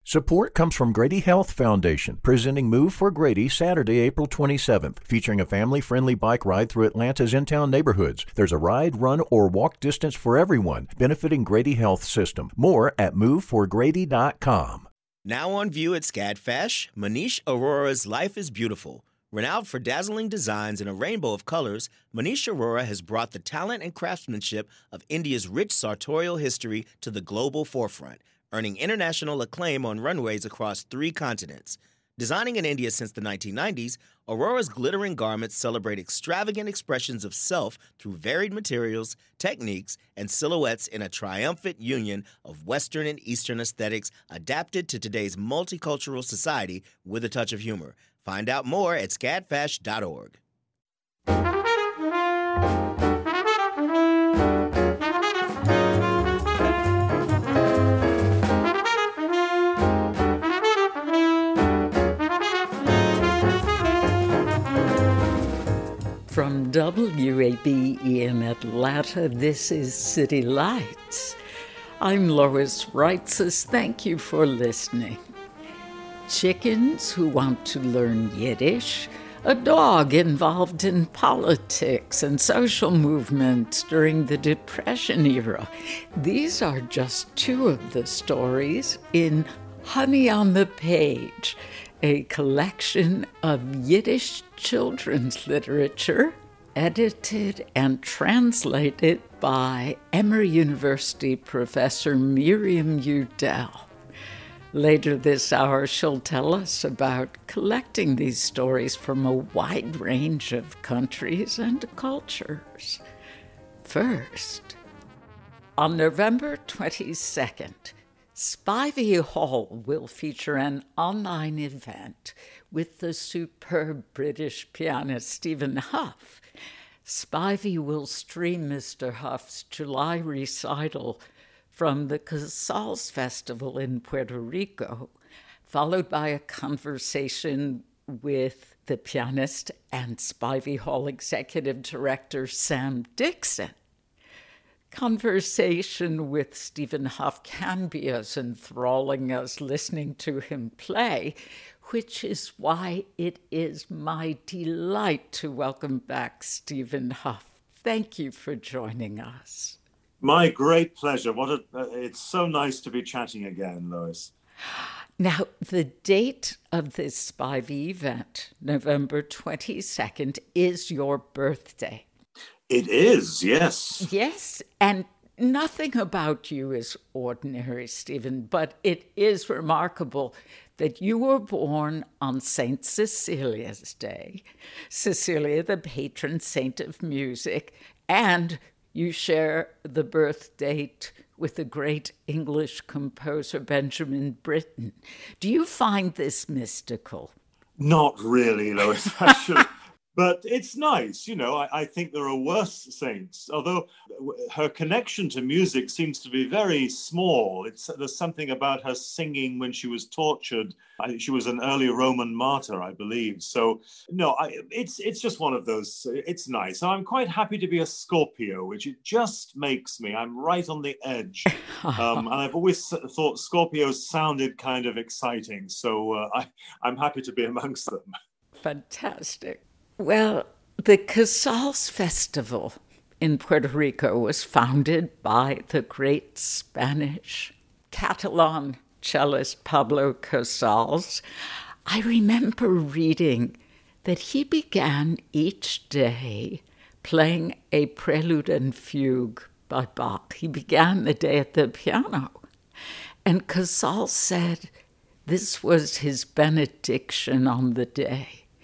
Support comes from Grady Health Foundation, presenting Move for Grady Saturday, April 27th, featuring a family-friendly bike ride through Atlanta's in-town neighborhoods. There's a ride, run, or walk distance for everyone, benefiting Grady Health System. More at moveforgrady.com. Now on view at SCADFesh, Manish Arora's Life is Beautiful. Renowned for dazzling designs in a rainbow of colors, Manish Arora has brought the talent and craftsmanship of India's rich sartorial history to the global forefront, earning international acclaim on runways across 3 continents. Designing in India since the 1990s, Aurora's glittering garments celebrate extravagant expressions of self through varied materials, techniques, and silhouettes in a triumphant union of Western and Eastern aesthetics adapted to today's multicultural society with a touch of humor. Find out more at scadfash.org. From WABE in Atlanta, this is City Lights. I'm Lois Reitzes. Thank you for listening. Chickens who want to learn Yiddish, a dog involved in politics and social movements during the Depression era. These are just 2 of the stories in Honey on the Page, a collection of Yiddish children's literature edited and translated by Emory University professor Miriam Udell. Later this hour, she'll tell us about collecting these stories from a wide range of countries and cultures. First, on November 22nd, Spivey Hall will feature an online event with the superb British pianist Stephen Hough. Spivey will stream Mr. Hough's July recital from the Casals Festival in Puerto Rico, followed by a conversation with the pianist and Spivey Hall executive director Sam Dixon. Conversation with Stephen Hough can be as enthralling as listening to him play, which is why it is my delight to welcome back Stephen Hough. Thank you for joining us. My great pleasure. It's so nice to be chatting again, Lois. Now, the date of this Spivey event, November 22nd, is your birthday. It is, yes. Yes, and nothing about you is ordinary, Stephen, but it is remarkable that you were born on St. Cecilia's Day, Cecilia, the patron saint of music, and you share the birth date with the great English composer Benjamin Britten. Do you find this mystical? Not really, Lois, actually. But it's nice, I think there are worse saints, although her connection to music seems to be very small. There's something about her singing when she was tortured. She was an early Roman martyr, I believe. So, no, it's just one of those, it's nice. I'm quite happy to be a Scorpio, which it just makes me. I'm right on the edge. And I've always thought Scorpios sounded kind of exciting. So I'm happy to be amongst them. Fantastic. Well, the Casals Festival in Puerto Rico was founded by the great Spanish Catalan cellist Pablo Casals. I remember reading that he began each day playing a prelude and fugue by Bach. He began the day at the piano. And Casals said this was his benediction on the day.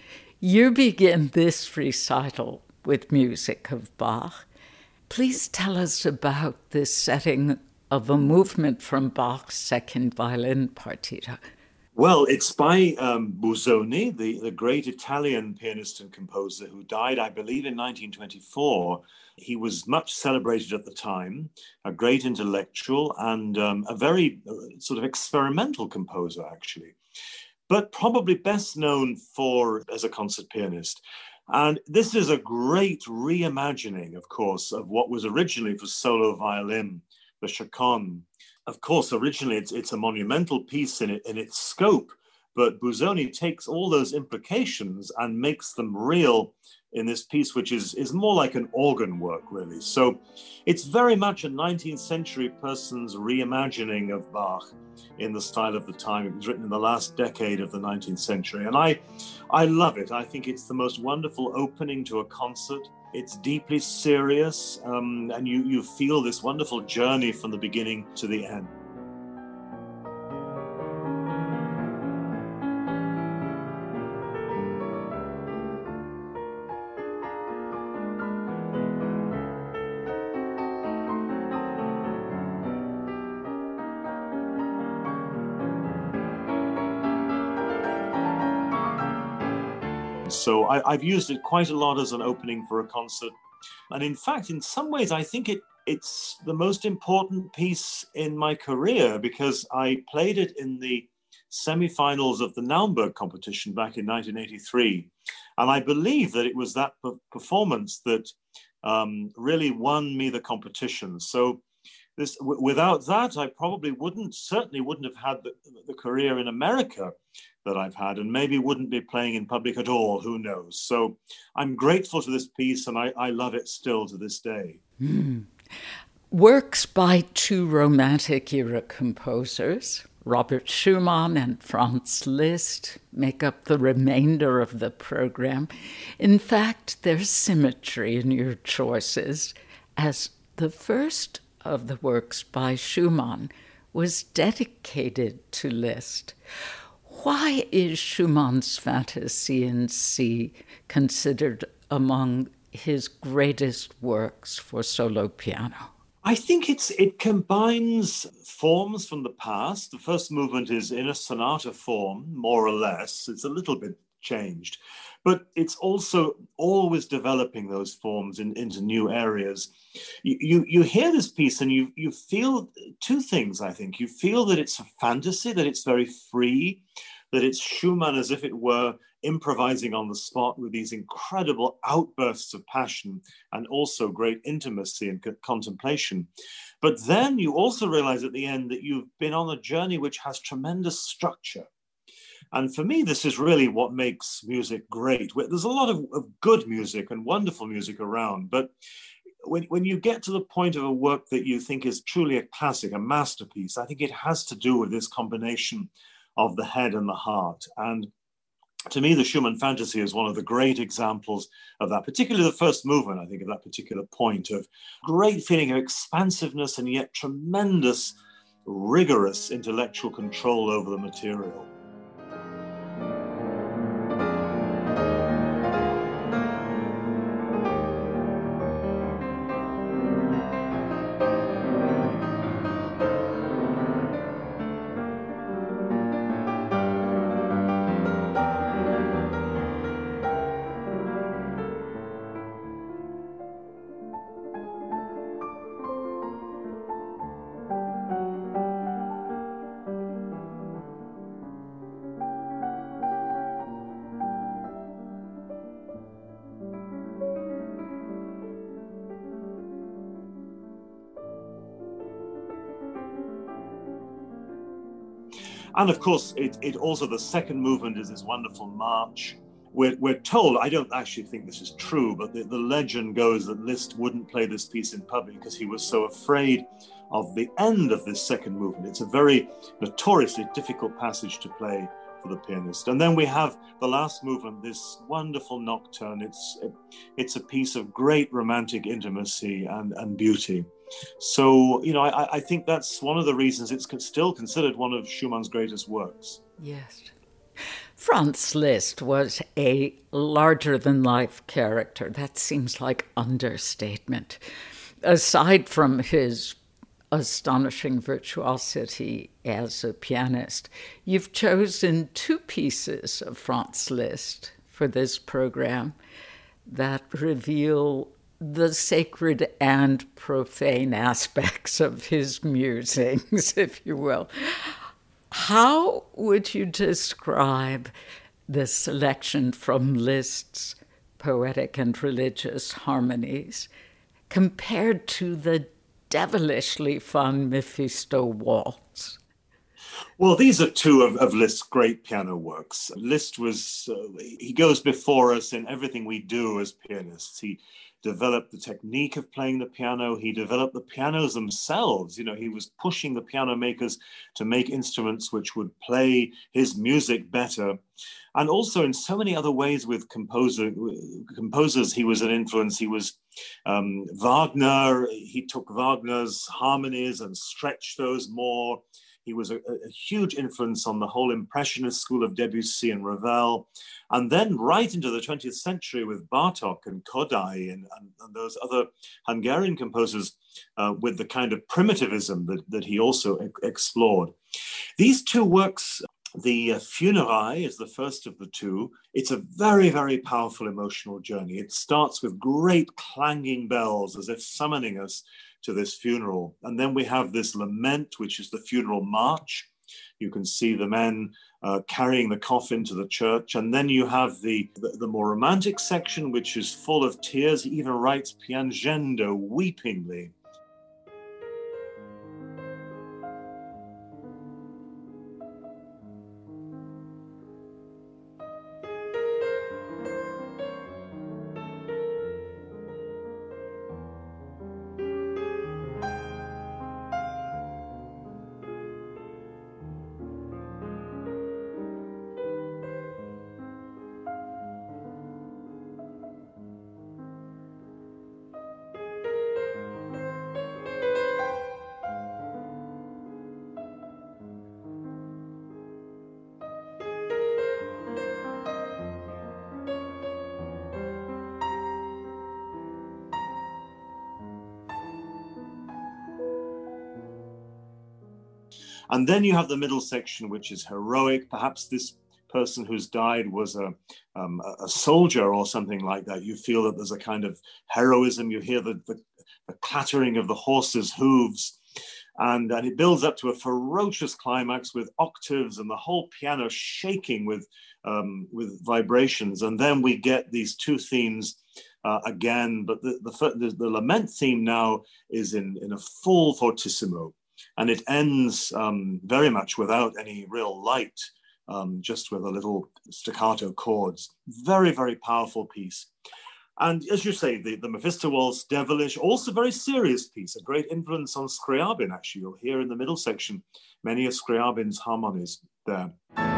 You begin this recital with music of Bach. Please tell us about this setting of a movement from Bach's second violin partita. Well, it's by Busoni, the great Italian pianist and composer who died, I believe, in 1924. He was much celebrated at the time, a great intellectual and a very sort of experimental composer, actually, but probably best known as a concert pianist. And this is a great reimagining, of course, of what was originally for solo violin, the chaconne, of course, originally it's a monumental piece in its scope, but Busoni takes all those implications and makes them real in this piece, which is more like an organ work, really. So it's very much a 19th century person's reimagining of Bach in the style of the time. It was written in the last decade of the 19th century. And I love it. I think it's the most wonderful opening to a concert. It's deeply serious, and you feel this wonderful journey from the beginning to the end. So I've used it quite a lot as an opening for a concert. And in fact, in some ways, I think it's the most important piece in my career, because I played it in the semi-finals of the Naumburg competition back in 1983. And I believe that it was that performance that really won me the competition. So without that, I probably certainly wouldn't have had the career in America that I've had, and maybe wouldn't be playing in public at all, who knows. So I'm grateful to this piece, and I love it still to this day. Works by two Romantic era composers, Robert Schumann and Franz Liszt, make up the remainder of the program. In fact, there's symmetry in your choices, as the first of the works by Schumann was dedicated to Liszt. Why is Schumann's Fantasy in C considered among his greatest works for solo piano? I think it combines forms from the past. The first movement is in a sonata form, more or less. It's a little bit changed, but it's also always developing those forms into new areas. You hear this piece and you feel two things, I think. You feel that it's a fantasy, that it's very free, that it's Schumann as if it were improvising on the spot with these incredible outbursts of passion and also great intimacy and contemplation. But then you also realize at the end that you've been on a journey which has tremendous structure. And for me, this is really what makes music great. There's a lot of good music and wonderful music around, but when you get to the point of a work that you think is truly a classic, a masterpiece, I think it has to do with this combination of the head and the heart. And to me, the Schumann Fantasy is one of the great examples of that, particularly the first movement, I think, of that particular point of great feeling of expansiveness and yet tremendous, rigorous intellectual control over the material. And of course, it also, the second movement is this wonderful march. We're told, I don't actually think this is true, but the legend goes that Liszt wouldn't play this piece in public because he was so afraid of the end of this second movement. It's a very notoriously difficult passage to play for the pianist. And then we have the last movement, this wonderful nocturne. It's a piece of great romantic intimacy and beauty. So, I think that's one of the reasons it's still considered one of Schumann's greatest works. Yes. Franz Liszt was a larger-than-life character. That seems like understatement. Aside from his astonishing virtuosity as a pianist, you've chosen two pieces of Franz Liszt for this program that reveal the sacred and profane aspects of his musings, if you will. How would you describe the selection from Liszt's poetic and religious harmonies compared to the devilishly fun Mephisto waltz. Well, these are two of Liszt's great piano works. Liszt he goes before us in everything we do as pianists. He developed the technique of playing the piano. He developed the pianos themselves. He was pushing the piano makers to make instruments which would play his music better. And also in so many other ways with composers, he was an influence. He was Wagner. He took Wagner's harmonies and stretched those more. He was a huge influence on the whole Impressionist school of Debussy and Ravel. And then right into the 20th century with Bartók and Kodály and those other Hungarian composers with the kind of primitivism that he also explored. These two works, the Funérailles is the first of the two. It's a very, very powerful emotional journey. It starts with great clanging bells as if summoning us to this funeral. And then we have this lament, which is the funeral march. You can see the men carrying the coffin to the church. And then you have the more romantic section, which is full of tears. He even writes piangendo, weepingly. And then you have the middle section, which is heroic. Perhaps this person who's died was a soldier or something like that. You feel that there's a kind of heroism. You hear the clattering of the horse's hooves. And it builds up to a ferocious climax with octaves and the whole piano shaking with vibrations. And then we get these two themes again. But the lament theme now is in a full fortissimo. And it ends very much without any real light, just with a little staccato chords. Very, very powerful piece. And as you say, the Mephisto Waltz, devilish, also very serious piece, a great influence on Scriabin, actually. You'll hear in the middle section many of Scriabin's harmonies there.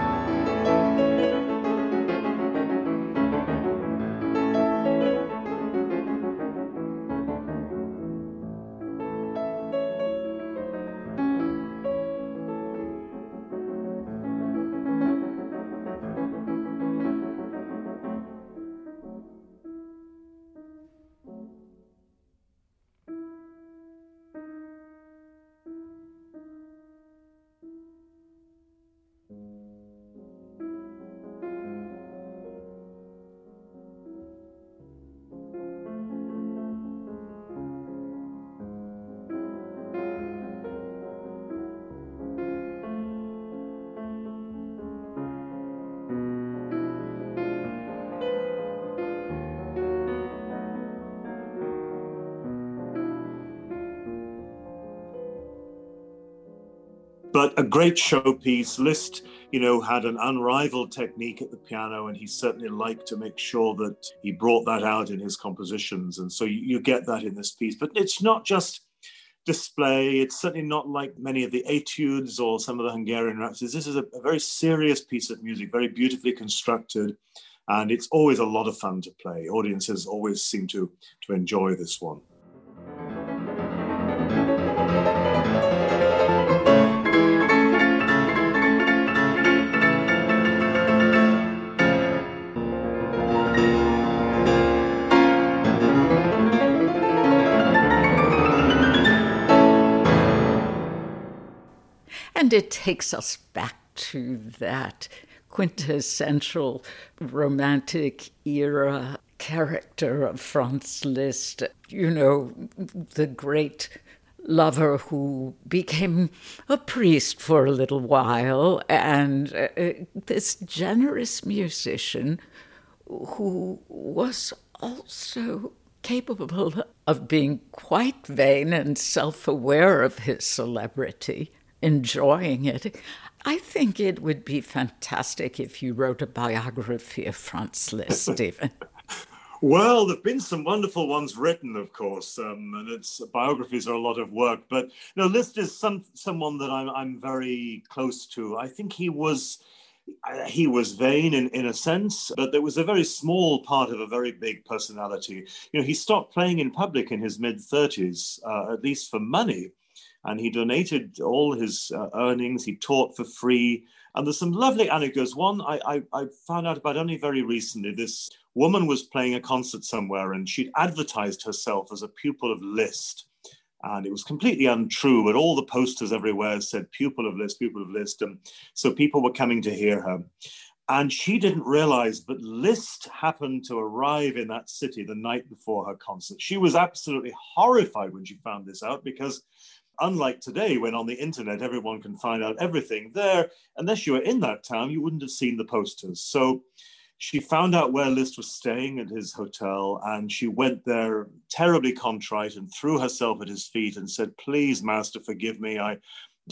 But a great showpiece. Liszt, had an unrivaled technique at the piano, and he certainly liked to make sure that he brought that out in his compositions. And so you get that in this piece. But it's not just display. It's certainly not like many of the etudes or some of the Hungarian rhapsodies. This is a very serious piece of music, very beautifully constructed. And it's always a lot of fun to play. Audiences always seem to enjoy this one. And it takes us back to that quintessential romantic era character of Franz Liszt, the great lover who became a priest for a little while, and this generous musician who was also capable of being quite vain and self-aware of his celebrity, enjoying it. I think it would be fantastic if you wrote a biography of Franz Liszt, Stephen. Well, there have been some wonderful ones written, of course, and biographies are a lot of work. But Liszt is someone that I'm very close to. I think he was vain in a sense, but there was a very small part of a very big personality. He stopped playing in public in his mid-30s, at least for money, and he donated all his earnings. He taught for free. And there's some lovely anecdotes. One I found out about only very recently. This woman was playing a concert somewhere and she'd advertised herself as a pupil of Liszt. And it was completely untrue, but all the posters everywhere said pupil of Liszt, pupil of Liszt. And so people were coming to hear her. And she didn't realize that Liszt happened to arrive in that city the night before her concert. She was absolutely horrified when she found this out, because unlike today, when on the internet everyone can find out everything, there, unless you were in that town, you wouldn't have seen the posters. So she found out where Liszt was staying at his hotel, and she went there terribly contrite and threw herself at his feet and said, "Please, master, forgive me. I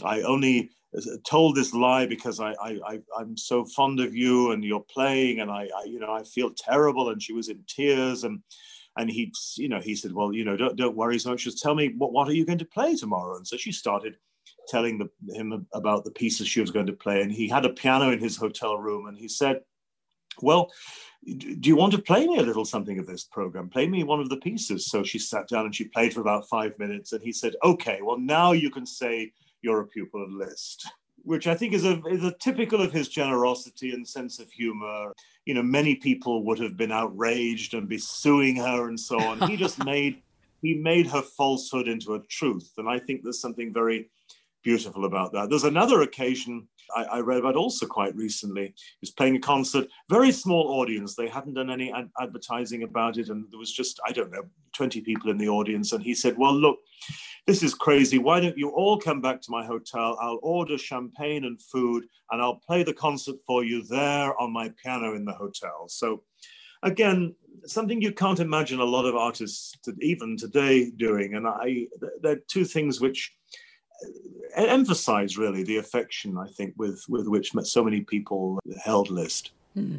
only told this lie because I'm so fond of you and you're playing, and I feel terrible." And she was in tears, and he said, "Well, don't worry so much. Just tell me, what are you going to play tomorrow?" And so she started telling him about the pieces she was going to play. And he had a piano in his hotel room, and he said, "Well, do you want to play me a little something of this program? Play me one of the pieces." So she sat down and she played for about 5 minutes. And he said, "Okay, well, now you can say you're a pupil of Liszt," which I think is a typical of his generosity and sense of humor. Many people would have been outraged and be suing her and so on. He just made her falsehood into a truth. And I think there's something very beautiful about that. There's another occasion I read about also quite recently. He was playing a concert, very small audience. They hadn't done any advertising about it. And there was just, 20 people in the audience. And he said, "Well, look, this is crazy. Why don't you all come back to my hotel? I'll order champagne and food, and I'll play the concert for you there on my piano in the hotel." So again, something you can't imagine a lot of artists even today doing. And there are two things which emphasize really the affection, I think, with which so many people held Liszt.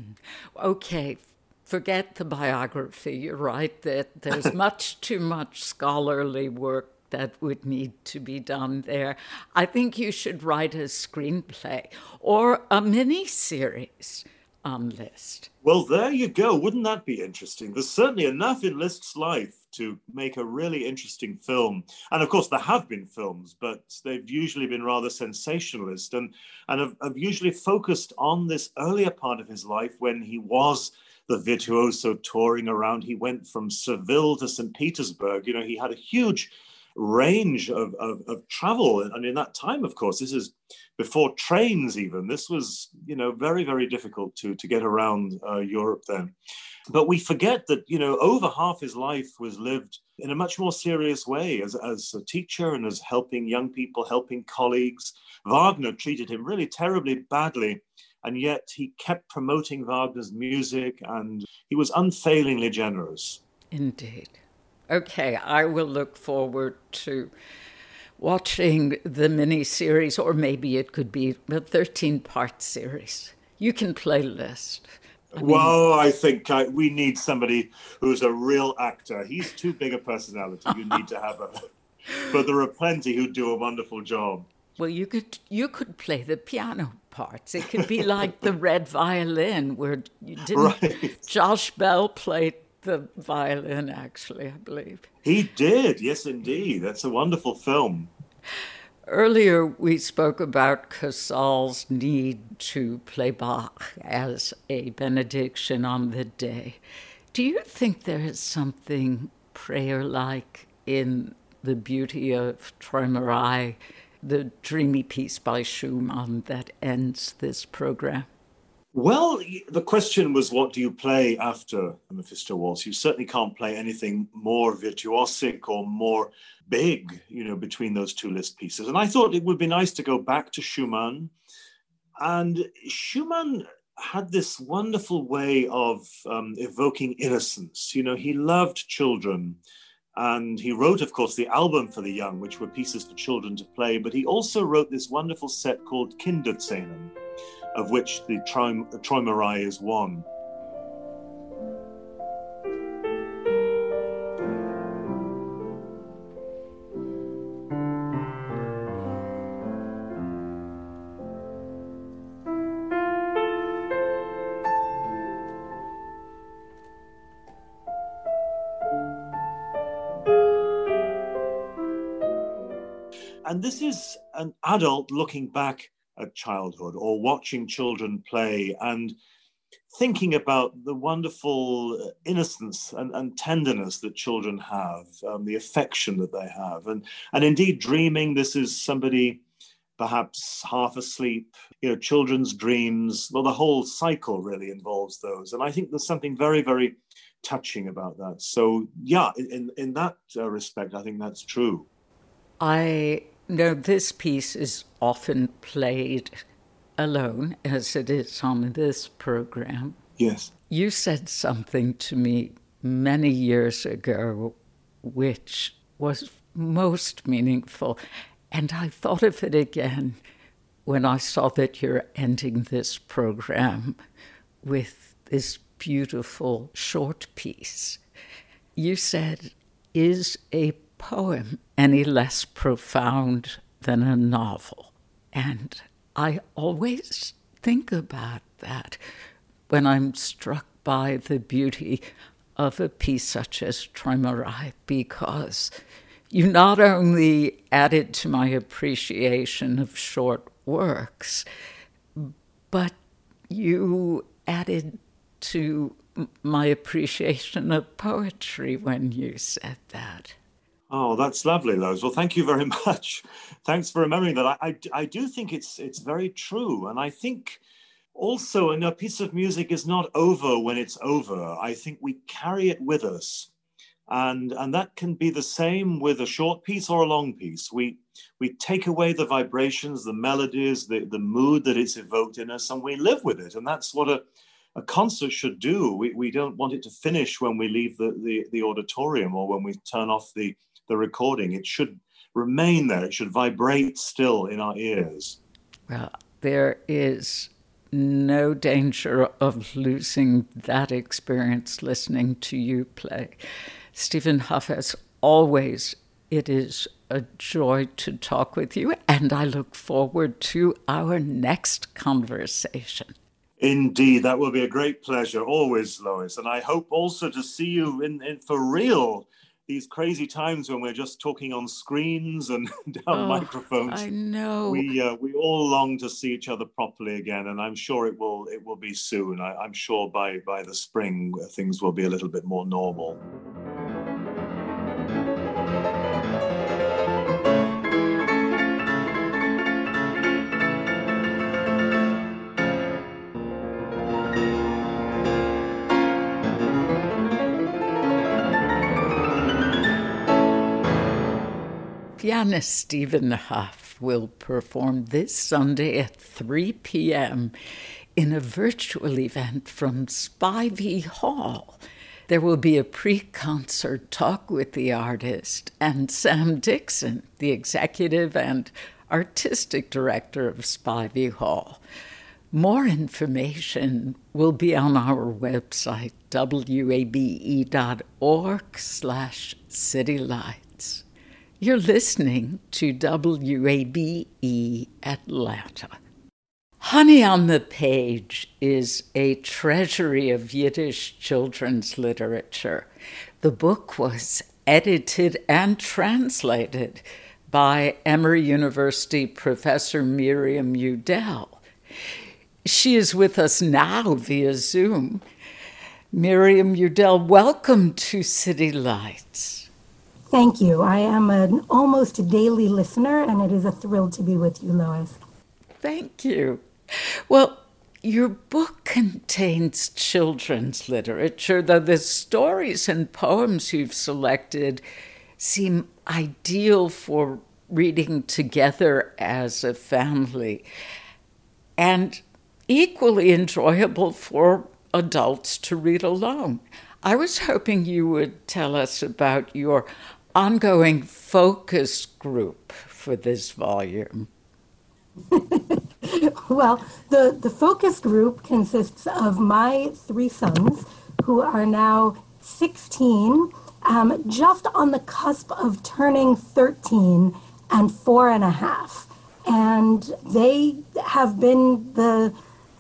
Okay, forget the biography. You're right that there's much too much scholarly work that would need to be done there. I think you should write a screenplay or a mini-series on Liszt. Well, there you go. Wouldn't that be interesting? There's certainly enough in Liszt's life to make a really interesting film. And of course, there have been films, but they've usually been rather sensationalist and have usually focused on this earlier part of his life when he was the virtuoso touring around. He went from Seville to St. Petersburg. He had a huge range of travel. And in that time, of course, this is before trains even. This was, very, very difficult to get around Europe then. But we forget that, over half his life was lived in a much more serious way as a teacher and as helping young people, helping colleagues. Wagner treated him really terribly badly, and yet he kept promoting Wagner's music, and he was unfailingly generous. Indeed. Okay, I will look forward to watching the mini-series, or maybe it could be a 13-part series. You can play Liszt. I think we need somebody who's a real actor. He's too big a personality. You need to have but there are plenty who do a wonderful job. Well, you could play the piano parts. It could be like the Red Violin, where Josh Bell played the violin, actually, I believe. He did, yes, indeed. That's a wonderful film. Earlier, we spoke about Casals' need to play Bach as a benediction on the day. Do you think there is something prayer-like in the beauty of Träumerei, the dreamy piece by Schumann that ends this program? Well, the question was, what do you play after the Mephisto Waltz? You certainly can't play anything more virtuosic or more big, between those two Liszt pieces. And I thought it would be nice to go back to Schumann. And Schumann had this wonderful way of evoking innocence. You know, he loved children. And he wrote, of course, the album for the young, which were pieces for children to play. But he also wrote this wonderful set called Kinderszenen, of which the Träumerei is one. And this is an adult looking back at childhood or watching children play and thinking about the wonderful innocence and tenderness that children have, the affection that they have. And indeed, dreaming, this is somebody perhaps half asleep, you know, children's dreams. Well, the whole cycle really involves those. And I think there's something very, very touching about that. So, yeah, in that respect, I think that's true. I know this piece is often played alone, as it is on this program. Yes. You said something to me many years ago which was most meaningful, and I thought of it again when I saw that you're ending this program with this beautiful short piece. You said, "Is a poem any less profound than a novel?" And I always think about that when I'm struck by the beauty of a piece such as Träumerei, because you not only added to my appreciation of short works, but you added to my appreciation of poetry when you said that. Oh, that's lovely, Lois. Well, thank you very much. Thanks for remembering that. I do think it's very true. And I think also, a piece of music is not over when it's over. I think we carry it with us. And that can be the same with a short piece or a long piece. We take away the vibrations, the melodies, the mood that it's evoked in us, and we live with it. And that's what a concert should do. We don't want it to finish when we leave the auditorium or when we turn off the recording. It should remain there. It should vibrate still in our ears. Well, there is no danger of losing that experience listening to you play. Stephen Hough, as always, it is a joy to talk with you, and I look forward to our next conversation. Indeed, that will be a great pleasure, always, Lois. And I hope also to see you in for real, these crazy times when we're just talking on screens and down microphones. I know. We all long to see each other properly again, and I'm sure it will be soon. I'm sure by the spring things will be a little bit more normal. Pianist Stephen Hough will perform this Sunday at 3 p.m. in a virtual event from Spivey Hall. There will be a pre-concert talk with the artist and Sam Dixon, the executive and artistic director of Spivey Hall. More information will be on our website, wabe.org/citylights. You're listening to WABE Atlanta. Honey on the Page is a treasury of Yiddish children's literature. The book was edited and translated by Emory University professor Miriam Udell. She is with us now via Zoom. Miriam Udell, welcome to City Lights. Thank you. I am an almost daily listener, and it is a thrill to be with you, Lois. Thank you. Well, your book contains children's literature, though the stories and poems you've selected seem ideal for reading together as a family. And equally enjoyable for adults to read alone. I was hoping you would tell us about your ongoing focus group for this volume. Well, the focus group consists of my 3 sons, who are now 16, just on the cusp of turning 13 and 4.5. And they have been the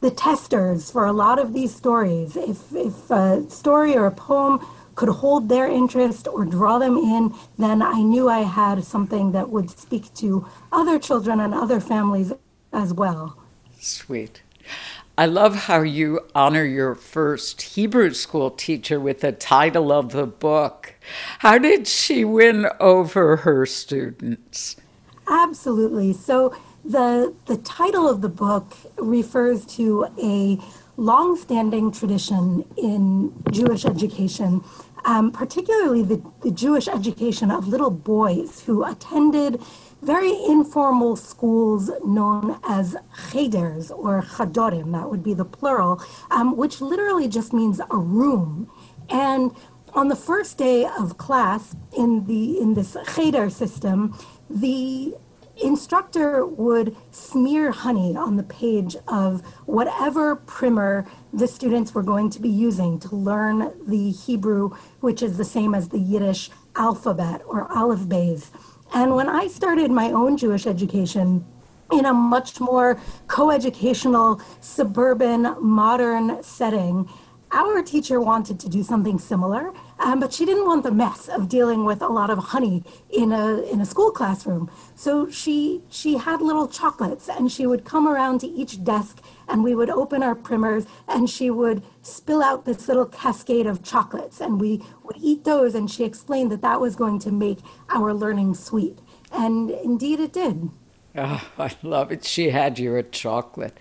testers for a lot of these stories. If a story or a poem could hold their interest or draw them in, then I knew I had something that would speak to other children and other families as well. Sweet. I love how you honor your first Hebrew school teacher with the title of the book. How did she win over her students? Absolutely. So the title of the book refers to a long-standing tradition in Jewish education, particularly the Jewish education of little boys who attended very informal schools known as cheders or chadorim, that would be the plural, which literally just means a room. And on the first day of class in this cheder system, the instructor would smear honey on the page of whatever primer the students were going to be using to learn the Hebrew, which is the same as the Yiddish alphabet or aleph beis. And when I started my own Jewish education in a much more co-educational, suburban, modern setting, our teacher wanted to do something similar, but she didn't want the mess of dealing with a lot of honey in a school classroom. So she had little chocolates, and she would come around to each desk, and we would open our primers, and she would spill out this little cascade of chocolates, and we would eat those, and she explained that that was going to make our learning sweet. And indeed it did. Oh, I love it. She had you at chocolate.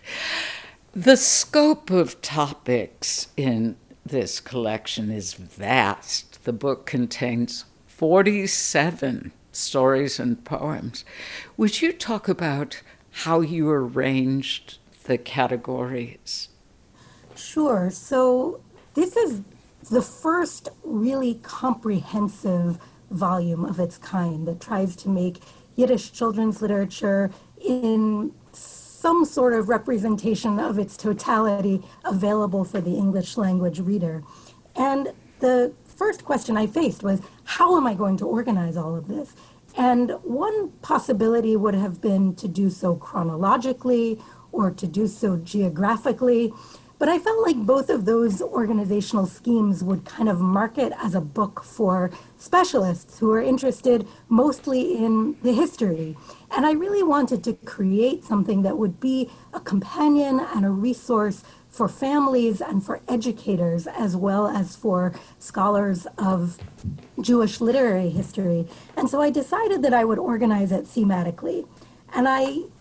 The scope of topics in this collection is vast. The book contains 47 stories and poems. Would you talk about how you arranged the categories? Sure. So this is the first really comprehensive volume of its kind that tries to make Yiddish children's literature in some sort of representation of its totality available for the English language reader. And the first question I faced was, how am I going to organize all of this? And one possibility would have been to do so chronologically or to do so geographically. But I felt like both of those organizational schemes would kind of mark it as a book for specialists who are interested mostly in the history. And I really wanted to create something that would be a companion and a resource for families and for educators, as well as for scholars of Jewish literary history. And so I decided that I would organize it thematically. And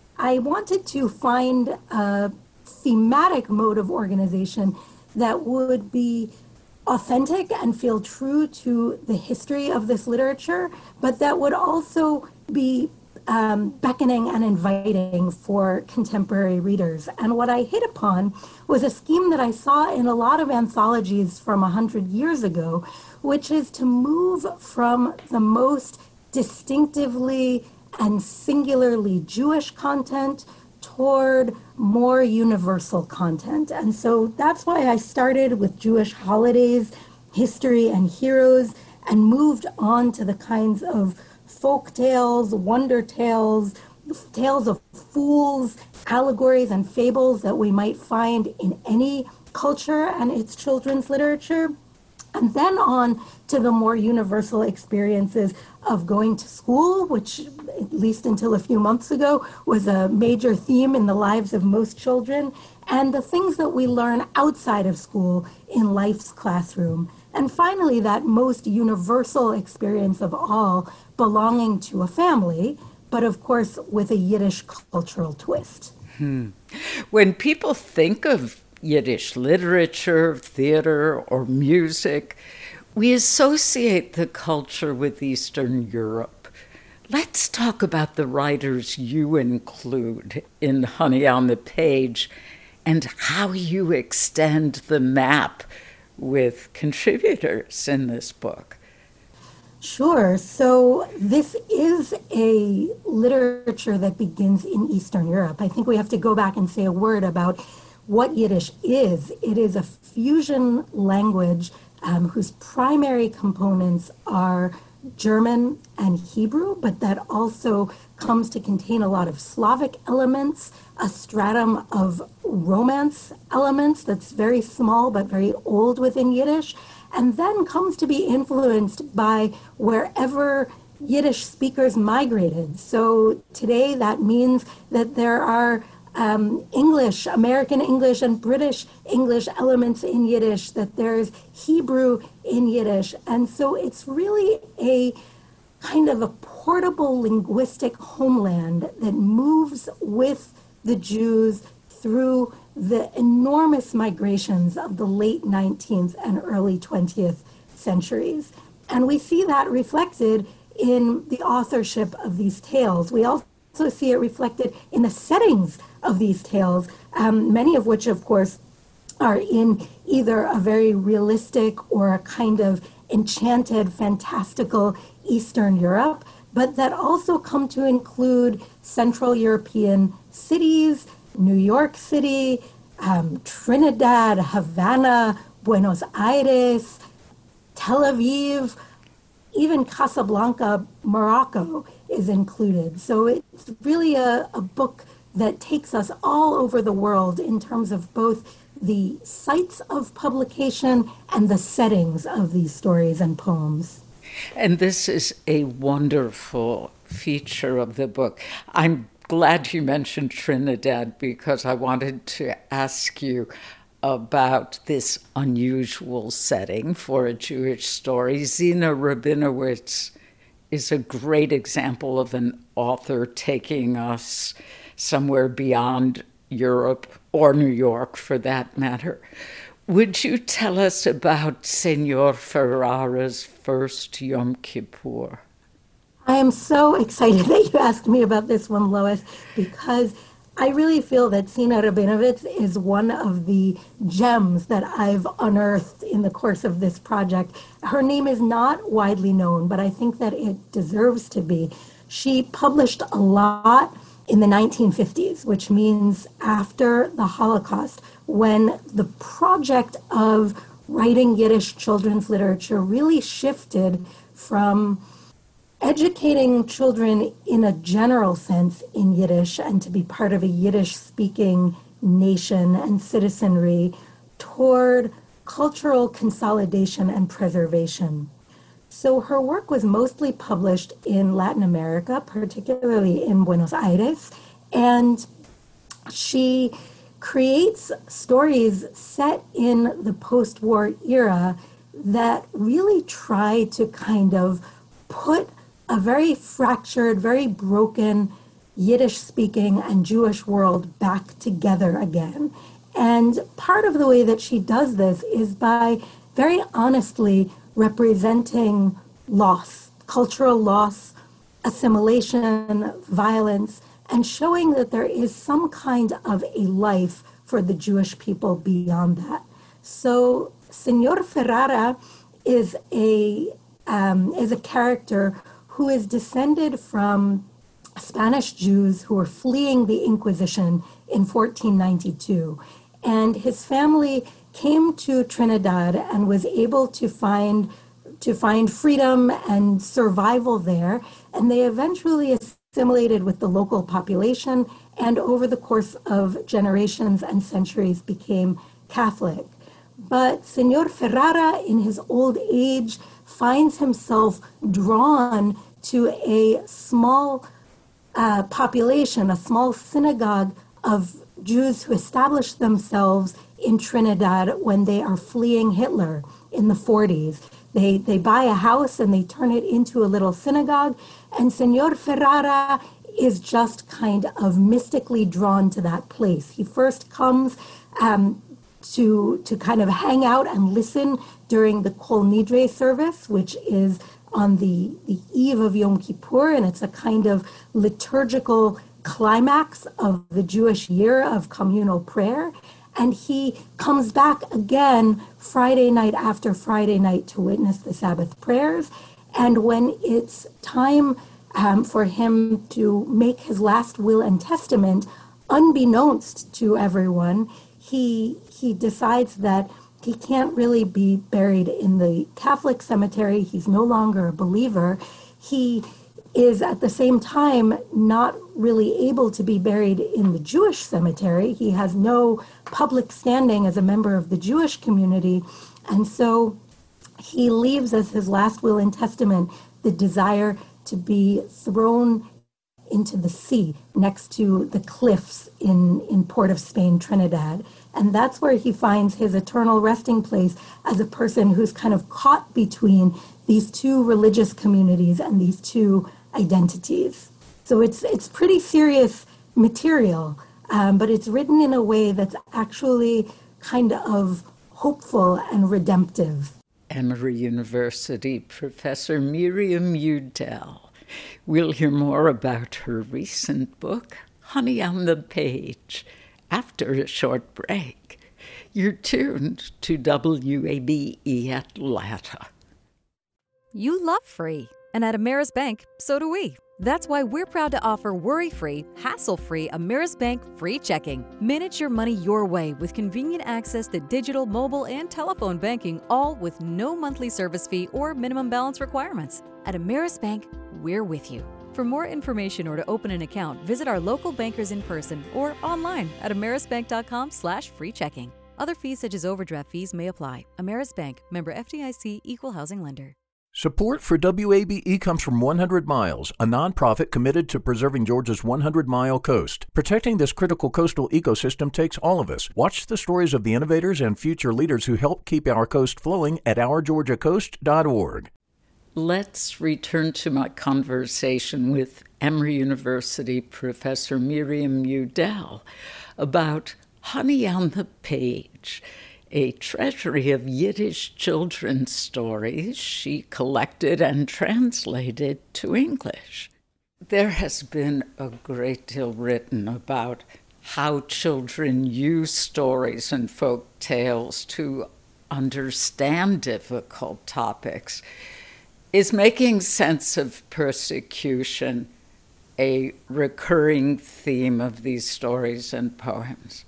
I wanted to find a thematic mode of organization that would be authentic and feel true to the history of this literature, but that would also be beckoning and inviting for contemporary readers. And what I hit upon was a scheme that I saw in a lot of anthologies from 100 years ago, which is to move from the most distinctively and singularly Jewish content toward more universal content. And so that's why I started with Jewish holidays, history, and heroes, and moved on to the kinds of folk tales, wonder tales, tales of fools, allegories, and fables that we might find in any culture and its children's literature. And then on to the more universal experiences of going to school, which, at least until a few months ago, was a major theme in the lives of most children, and the things that we learn outside of school in life's classroom. And finally, that most universal experience of all, belonging to a family, but of course with a Yiddish cultural twist. When people think of Yiddish literature, theater, or music, we associate the culture with Eastern Europe. Let's talk about the writers you include in Honey on the Page and how you extend the map with contributors in this book. Sure. So this is a literature that begins in Eastern Europe. I think we have to go back and say a word about what Yiddish is. It is a fusion language whose primary components are German and Hebrew, but that also comes to contain a lot of Slavic elements, a stratum of Romance elements that's very small but very old within Yiddish, and then comes to be influenced by wherever Yiddish speakers migrated. So today that means that there are English, American English and British English elements in Yiddish, that there's Hebrew in Yiddish. And so it's really a kind of a portable linguistic homeland that moves with the Jews through the enormous migrations of the late 19th and early 20th centuries. And we see that reflected in the authorship of these tales. We also see it reflected in the settings of these tales, many of which, of course, are in either a very realistic or a kind of enchanted, fantastical Eastern Europe, but that also come to include Central European cities, New York City, Trinidad, Havana, Buenos Aires, Tel Aviv, even Casablanca, Morocco is included. So it's really a book that takes us all over the world in terms of both the sites of publication and the settings of these stories and poems. And this is a wonderful feature of the book. I'm glad you mentioned Trinidad because I wanted to ask you about this unusual setting for a Jewish story. Zina Rabinowitz is a great example of an author taking us somewhere beyond Europe or New York, for that matter. Would you tell us about Senor Ferrara's first Yom Kippur? I am so excited that you asked me about this one, Lois, because I really feel that Zina Rabinowitz is one of the gems that I've unearthed in the course of this project. Her name is not widely known, but I think that it deserves to be. She published a lot in the 1950s, which means after the Holocaust, when the project of writing Yiddish children's literature really shifted from educating children in a general sense in Yiddish and to be part of a Yiddish-speaking nation and citizenry toward cultural consolidation and preservation. So her work was mostly published in Latin America, particularly in Buenos Aires, and she creates stories set in the post-war era that really try to kind of put a very fractured, very broken Yiddish-speaking and Jewish world back together again. And part of the way that she does this is by very honestly representing loss, cultural loss, assimilation, violence, and showing that there is some kind of a life for the Jewish people beyond that. So Senor Ferrara is a character who is descended from Spanish Jews who were fleeing the Inquisition in 1492. And his family came to Trinidad and was able to find freedom and survival there. And they eventually assimilated with the local population and over the course of generations and centuries became Catholic. But Senor Ferrara, in his old age, finds himself drawn to a small population, a small synagogue of Jews who established themselves in Trinidad when they are fleeing Hitler in the 40s. They buy a house and they turn it into a little synagogue, and Senor Ferrara is just kind of mystically drawn to that place. He first comes to kind of hang out and listen during the Kol Nidre service, which is on the eve of Yom Kippur, and it's a kind of liturgical climax of the Jewish year of communal prayer. And he comes back again Friday night after Friday night to witness the Sabbath prayers. And when it's time for him to make his last will and testament, unbeknownst to everyone, he decides that he can't really be buried in the Catholic cemetery. He's no longer a believer. He is at the same time not really able to be buried in the Jewish cemetery. He has no public standing as a member of the Jewish community. And so he leaves as his last will and testament the desire to be thrown into the sea next to the cliffs in Port of Spain, Trinidad. And that's where he finds his eternal resting place as a person who's kind of caught between these two religious communities and these two identities. So it's pretty serious material, but it's written in a way that's actually kind of hopeful and redemptive. Emory University professor Miriam Udell. We'll hear more about her recent book, Honey on the Page, after a short break. You're tuned to WABE Atlanta. You love free, and at Ameris Bank, so do we. That's why we're proud to offer worry-free, hassle-free Ameris Bank free checking. Manage your money your way with convenient access to digital, mobile, and telephone banking, all with no monthly service fee or minimum balance requirements. At Ameris Bank, we're with you. For more information or to open an account, visit our local bankers in person or online at amerisbank.com/free checking. Other fees such as overdraft fees may apply. Ameris Bank, member FDIC, equal housing lender. Support for WABE comes from 100 Miles, a nonprofit committed to preserving Georgia's 100-mile coast. Protecting this critical coastal ecosystem takes all of us. Watch the stories of the innovators and future leaders who help keep our coast flowing at OurGeorgiaCoast.org. Let's return to my conversation with Emory University professor Miriam Udell about Honey on the Page, a treasury of Yiddish children's stories she collected and translated to English. There has been a great deal written about how children use stories and folk tales to understand difficult topics. Is making sense of persecution a recurring theme of these stories and poems?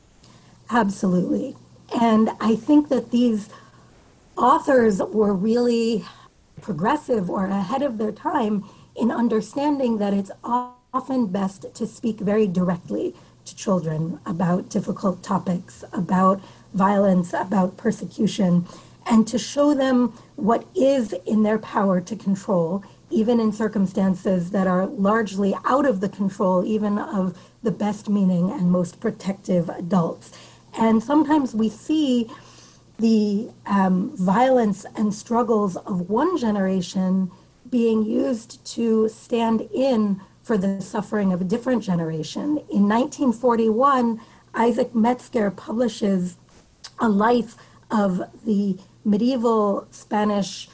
Absolutely. And I think that these authors were really progressive or ahead of their time in understanding that it's often best to speak very directly to children about difficult topics, about violence, about persecution, and to show them what is in their power to control, even in circumstances that are largely out of the control even of the best meaning and most protective adults. And sometimes we see the violence and struggles of one generation being used to stand in for the suffering of a different generation. In 1941, Isaac Metzger publishes a life of the medieval Spanish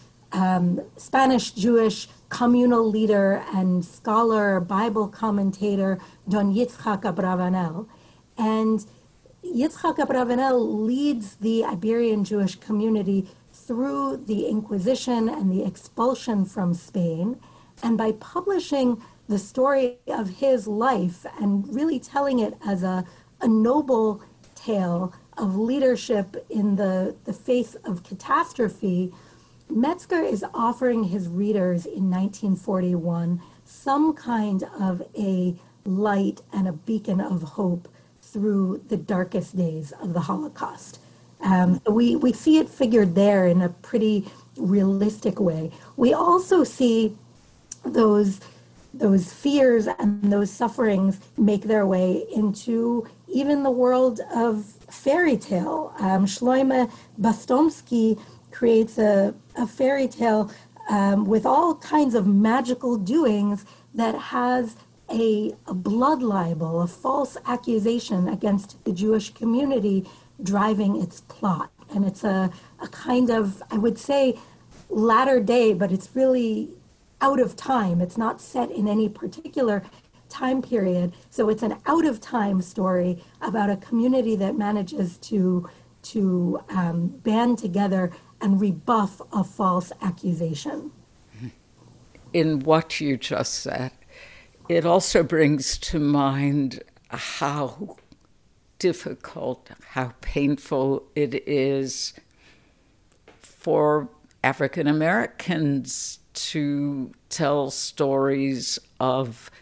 Jewish communal leader and scholar, Bible commentator, Don Yitzhak Abravanel. And Yitzhak Abravanel leads the Iberian Jewish community through the Inquisition and the expulsion from Spain. And by publishing the story of his life and really telling it as a noble tale of leadership in the face of catastrophe, Metzger is offering his readers in 1941 some kind of a light and a beacon of hope through the darkest days of the Holocaust. We see it figured there in a pretty realistic way. We also see those fears and those sufferings make their way into even the world of fairy tale. Shloime Bastomsky creates a fairy tale with all kinds of magical doings that has a blood libel, a false accusation against the Jewish community driving its plot. And it's a kind of, I would say, latter day, but it's really out of time. It's not set in any particular time period. So it's an out-of-time story about a community that manages to band together and rebuff a false accusation. In what you just said, it also brings to mind how difficult, how painful it is for African Americans to tell stories of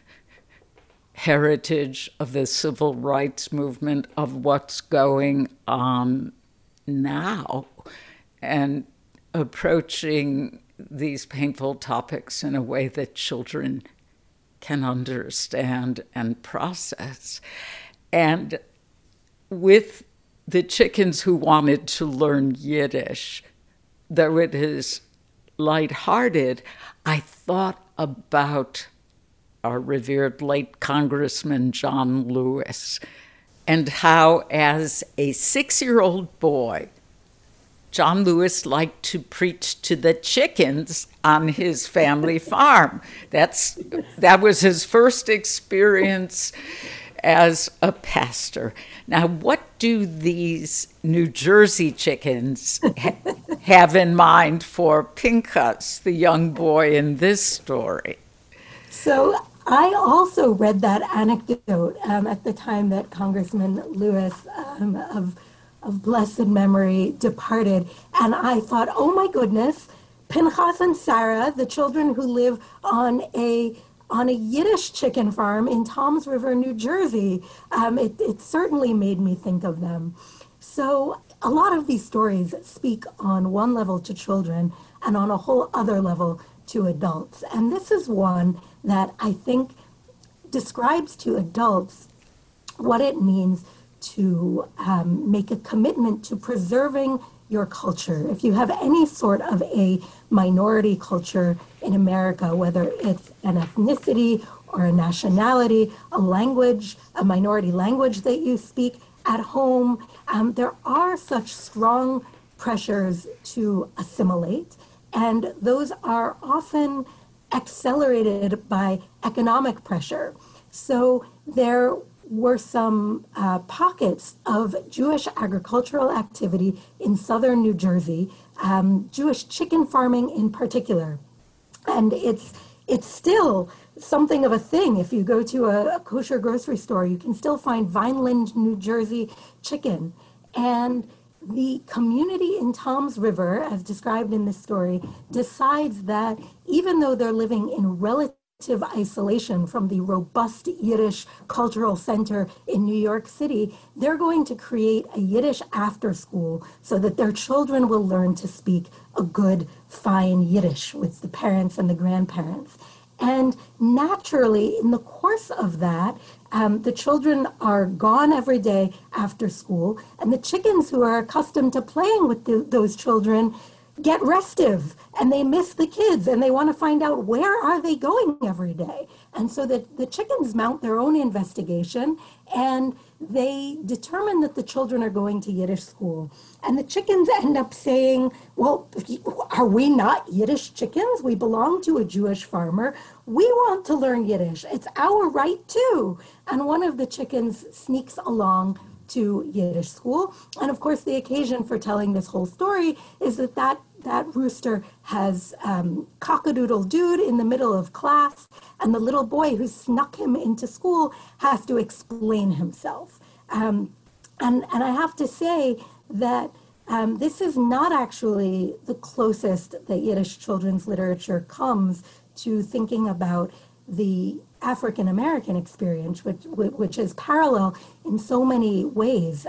heritage, of the civil rights movement, of what's going on now, and approaching these painful topics in a way that children can understand and process. And with the chickens who wanted to learn Yiddish, though it is lighthearted, I thought about our revered late Congressman John Lewis and how, as a 6-year-old boy, John Lewis liked to preach to the chickens on his family farm. That was his first experience as a pastor. Now, what do these New Jersey chickens have in mind for Pinchas, the young boy in this story? So I also read that anecdote at the time that Congressman Lewis of blessed memory departed. And I thought, oh my goodness, Pinchas and Sarah, the children who live on a Yiddish chicken farm in Toms River, New Jersey. It certainly made me think of them. So a lot of these stories speak on one level to children and on a whole other level to adults. And this is one that I think describes to adults what it means to make a commitment to preserving your culture. If you have any sort of a minority culture in America, whether it's an ethnicity or a nationality, a language, a minority language that you speak at home, there are such strong pressures to assimilate, and those are often accelerated by economic pressure. So there were some pockets of Jewish agricultural activity in southern New Jersey, Jewish chicken farming in particular. And it's still something of a thing. If you go to a kosher grocery store, you can still find Vineland, New Jersey chicken. And the community in Toms River, as described in this story, decides that even though they're living in relative isolation from the robust Yiddish cultural center in New York City, they're going to create a Yiddish after school so that their children will learn to speak a good, fine Yiddish with the parents and the grandparents. And naturally, in the course of that, the children are gone every day after school, and the chickens who are accustomed to playing with those children get restive, and they miss the kids, and they want to find out where are they going every day. And so the chickens mount their own investigation, and they determine that the children are going to Yiddish school. And the chickens end up saying, well, are we not Yiddish chickens? We belong to a Jewish farmer. We want to learn Yiddish. It's our right too. And one of the chickens sneaks along to Yiddish school. And of course, the occasion for telling this whole story is that rooster has cock-a-doodle-dooed in the middle of class, and the little boy who snuck him into school has to explain himself. And I have to say that this is not actually the closest that Yiddish children's literature comes to thinking about the African-American experience, which is parallel in so many ways.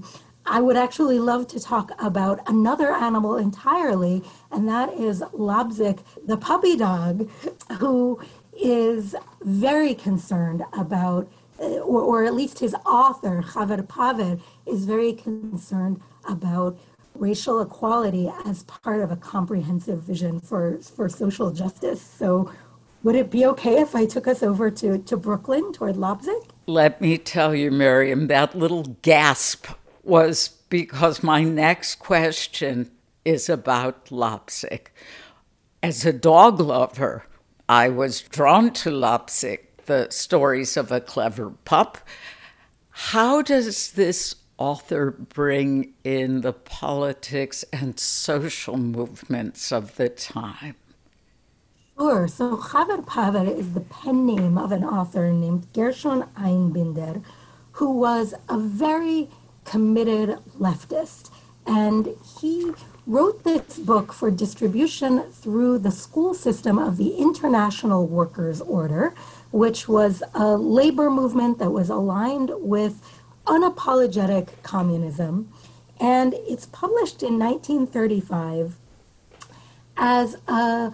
I would actually love to talk about another animal entirely, and that is Labzik, the puppy dog, who is very concerned about, or at least his author, Chaver Paver, is very concerned about racial equality as part of a comprehensive vision for social justice. So would it be okay if I took us over to Brooklyn, toward Labzik? Let me tell you, Miriam, that little gasp was because my next question is about Labzik. As a dog lover, I was drawn to Labzik the stories of a clever pup. How does this author bring in the politics and social movements of the time? Sure. So Chaver Paver is the pen name of an author named Gershon Einbinder, who was a very committed leftist. And he wrote this book for distribution through the school system of the International Workers' Order, which was a labor movement that was aligned with unapologetic communism. And it's published in 1935 as a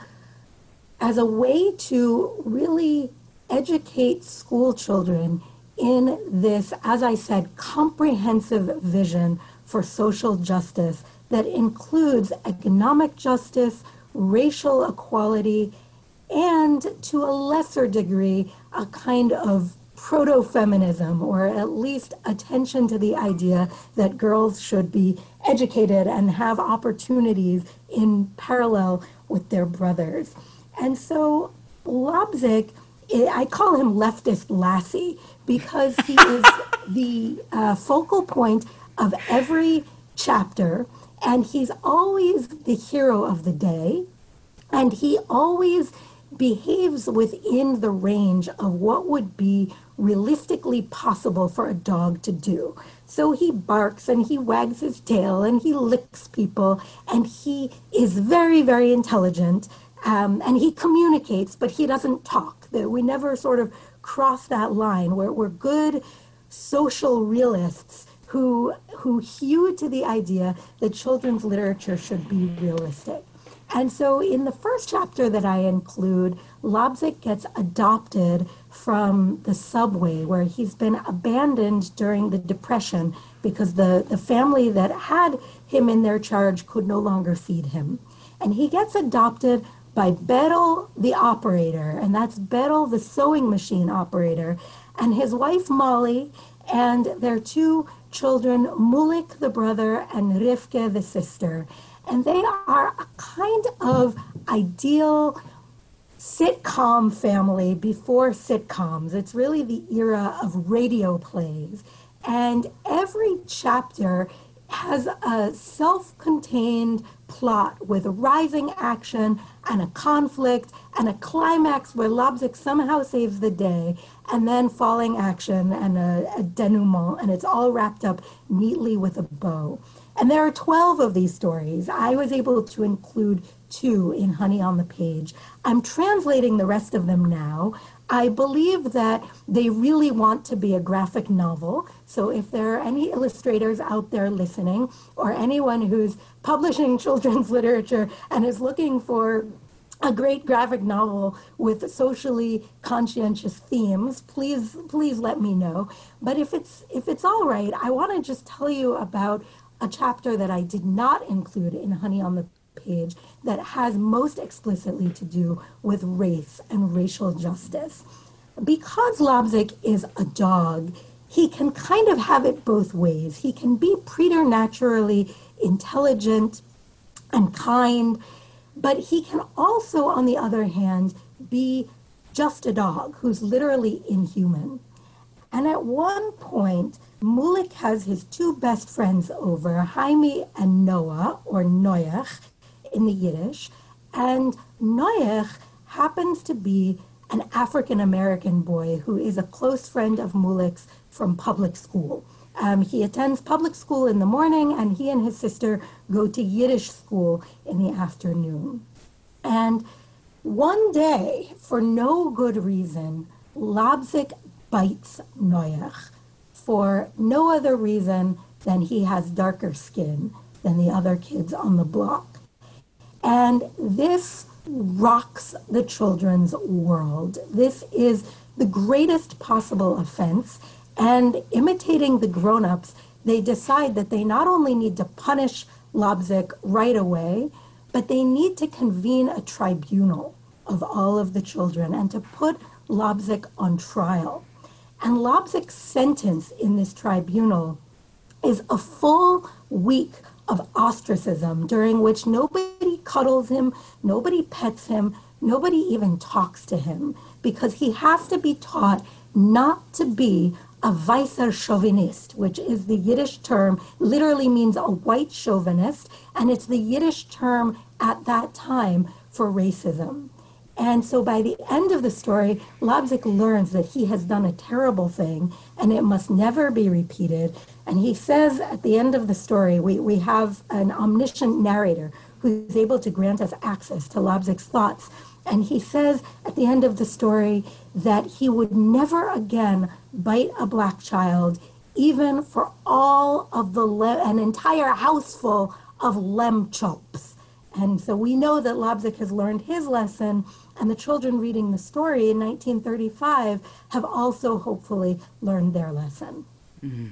way to really educate school children in this, as I said, comprehensive vision for social justice that includes economic justice, racial equality, and to a lesser degree, a kind of proto-feminism, or at least attention to the idea that girls should be educated and have opportunities in parallel with their brothers. And so Lobzic, I call him leftist Lassie, because he is the focal point of every chapter, and he's always the hero of the day, and he always behaves within the range of what would be realistically possible for a dog to do. So he barks and he wags his tail and he licks people, and he is very, very intelligent, and he communicates, but he doesn't talk. We never sort of cross that line where we're good social realists who hew to the idea that children's literature should be realistic. And so in the first chapter that I include, Lobzic gets adopted from the subway, where he's been abandoned during the Depression because the family that had him in their charge could no longer feed him. And he gets adopted by Beryl the operator, and that's Beryl the sewing machine operator, and his wife Molly, and their two children, Mulik the brother and Rivke the sister. And they are a kind of ideal sitcom family before sitcoms. It's really the era of radio plays. And every chapter has a self-contained plot with a rising action and a conflict and a climax where Lobzic somehow saves the day, and then falling action and a denouement, and it's all wrapped up neatly with a bow. And there are 12 of these stories. I was able to include 2 in Honey on the Page. I'm translating the rest of them now. I believe that they really want to be a graphic novel. So if there are any illustrators out there listening, or anyone who's publishing children's literature and is looking for a great graphic novel with socially conscientious themes, please let me know. But if it's all right, I want to just tell you about a chapter that I did not include in Honey on the Page that has most explicitly to do with race and racial justice. Because Lobzic is a dog, he can kind of have it both ways. He can be preternaturally intelligent and kind, but he can also, on the other hand, be just a dog who's literally inhuman. And at one point, Mulik has his 2 best friends over, Jaime and Noah, or Noach in the Yiddish, and Noach happens to be an African-American boy who is a close friend of Mulik's from public school. He attends public school in the morning, and he and his sister go to Yiddish school in the afternoon. And one day, for no good reason, Lobzic bites Noach for no other reason than he has darker skin than the other kids on the block. And this rocks the children's world. This is the greatest possible offense. And imitating the grown-ups, they decide that they not only need to punish Lobzic right away, but they need to convene a tribunal of all of the children and to put Lobzic on trial. And Lobzic's sentence in this tribunal is a full week of ostracism during which nobody cuddles him, nobody pets him, nobody even talks to him because he has to be taught not to be a weißer chauvinist, which is the Yiddish term, literally means a white chauvinist, and it's the Yiddish term at that time for racism. And so by the end of the story, Labzik learns that he has done a terrible thing and it must never be repeated. And he says at the end of the story, we have an omniscient narrator who's able to grant us access to Labzik's thoughts. And he says at the end of the story that he would never again bite a black child, even for all of an entire house full of lamb chops. And so we know that Labzik has learned his lesson, and the children reading the story in 1935 have also hopefully learned their lesson. Mm.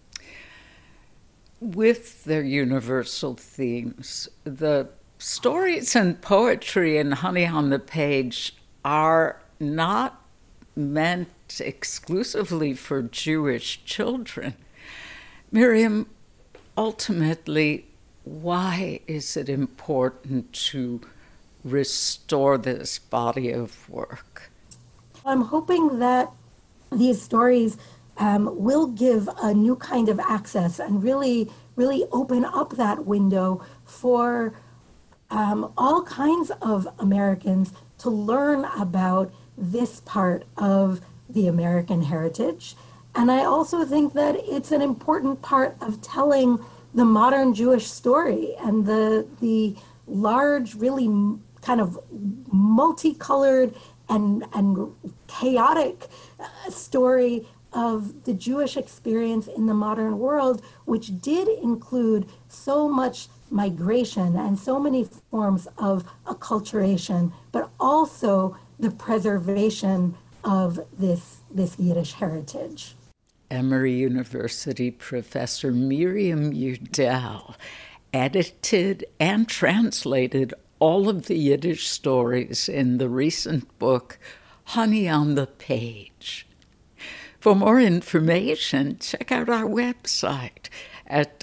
With their universal themes, the stories and poetry in Honey on the Page are not meant exclusively for Jewish children. Miriam, ultimately, why is it important to restore this body of work? I'm hoping that these stories will give a new kind of access and really open up that window for all kinds of Americans to learn about this part of the American heritage. And I also think that it's an important part of telling the modern Jewish story and the large, really kind of multicolored and chaotic story of the Jewish experience in the modern world, which did include so much migration and so many forms of acculturation, but also the preservation of this Yiddish heritage. Emory University professor Miriam Udell edited and translated all of the Yiddish stories in the recent book, Honey on the Page. For more information, check out our website at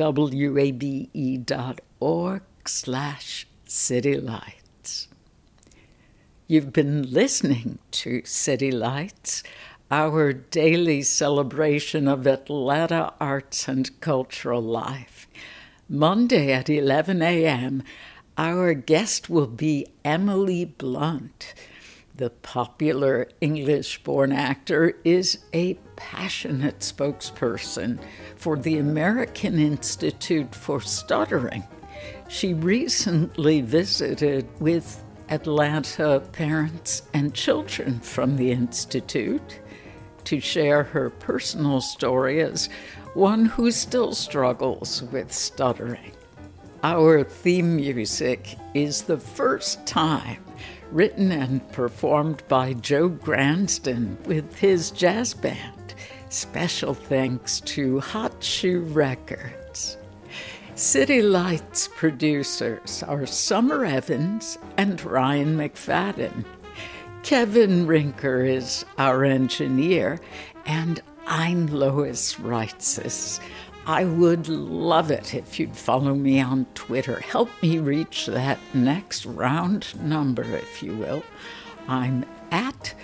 wabe.org/citylights. You've been listening to City Lights, our daily celebration of Atlanta arts and cultural life. Monday at 11 a.m., our guest will be Emily Blunt. The popular English-born actor is a passionate spokesperson for the American Institute for Stuttering. She recently visited with Atlanta parents and children from the Institute to share her personal story as one who still struggles with stuttering. Our theme music is The First Time, written and performed by Joe Gransden with his jazz band. Special thanks to Hot Shoe Records. City Lights producers are Summer Evans and Ryan McFadden. Kevin Rinker is our engineer, and I'm Lois Reitzes. I would love it if you'd follow me on Twitter. Help me reach that next round number, if you will. I'm at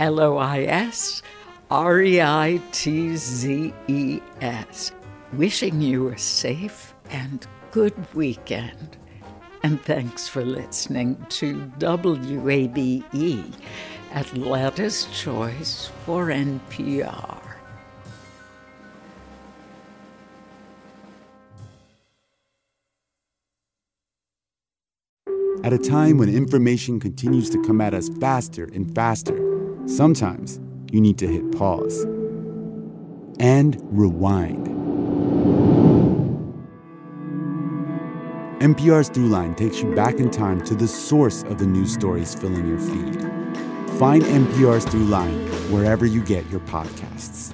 LOISREITZES. Wishing you a safe and good weekend. And thanks for listening to WABE, Atlanta's Choice for NPR. At a time when information continues to come at us faster and faster, sometimes you need to hit pause and rewind. NPR's Throughline takes you back in time to the source of the news stories filling your feed. Find NPR's Throughline wherever you get your podcasts.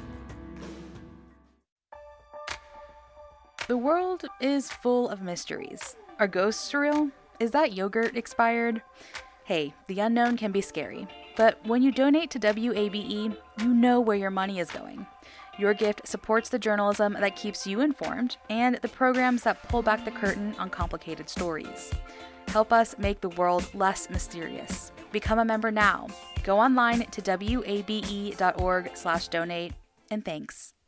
The world is full of mysteries. Are ghosts real? Is that yogurt expired? Hey, the unknown can be scary. But when you donate to WABE, you know where your money is going. Your gift supports the journalism that keeps you informed and the programs that pull back the curtain on complicated stories. Help us make the world less mysterious. Become a member now. Go online to wabe.org/donate, and thanks.